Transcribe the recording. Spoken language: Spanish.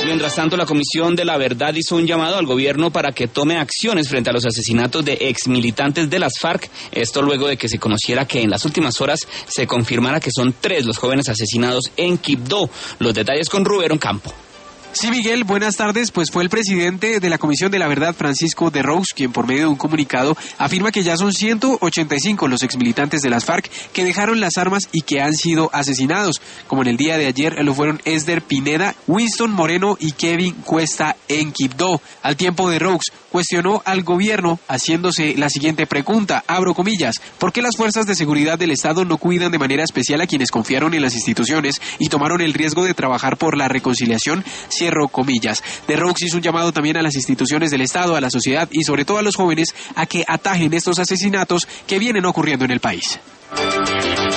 Mientras tanto, la Comisión de la Verdad hizo un llamado al gobierno para que tome acciones frente a los asesinatos de exmilitantes de las FARC. Esto luego de que se conociera que en las últimas horas se confirmara que son 3 los jóvenes asesinados en Quibdó. Los detalles con Rubén Campo. Sí, Miguel, buenas tardes. Pues fue el presidente de la Comisión de la Verdad, Francisco de Rous, quien por medio de un comunicado afirma que ya son 185 los exmilitantes de las FARC que dejaron las armas y que han sido asesinados, como en el día de ayer lo fueron Esder Pineda, Winston Moreno y Kevin Cuesta en Quibdó. Al tiempo de Rous cuestionó al gobierno haciéndose la siguiente pregunta, abro comillas, ¿por qué las fuerzas de seguridad del Estado no cuidan de manera especial a quienes confiaron en las instituciones y tomaron el riesgo de trabajar por la reconciliación? Cierro comillas. De Rous hizo un llamado también a las instituciones del Estado, a la sociedad y sobre todo a los jóvenes a que atajen estos asesinatos que vienen ocurriendo en el país.